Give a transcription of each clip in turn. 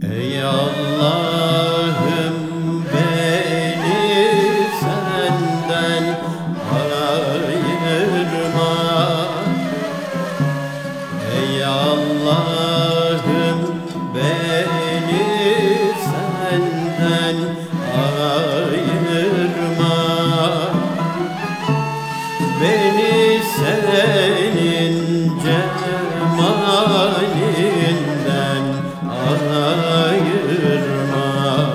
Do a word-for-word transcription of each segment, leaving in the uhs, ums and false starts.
Ey Allah'ım, beni senden ayırma. Ey Allah'ım, beni senden ayırma. Beni senin cemalinden ayırma.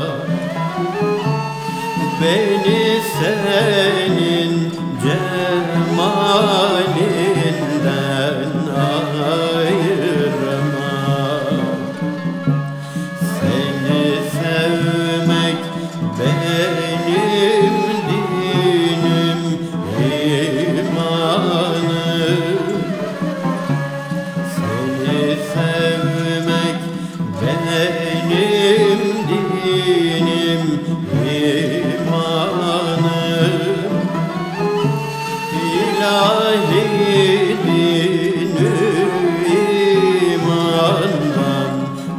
Beni senin cemalinden ayırma. Seni sevmek benim dinim, imanım. Seni sevmek benim dinim, imanım. İlahi dini imandan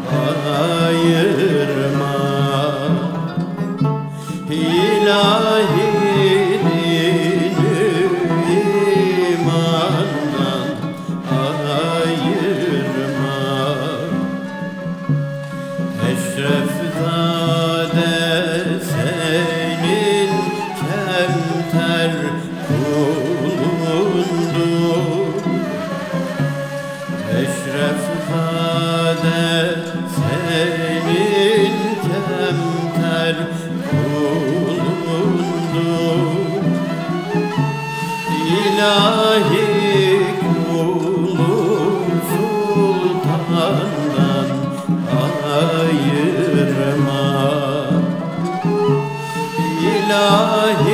ayırma. İlahi dini imandan ayırma. Eşrefzade senin kemter kulundur. Eşrefzade senin kemter kulundur. İlahi kulu sultandan ayırma. İlahi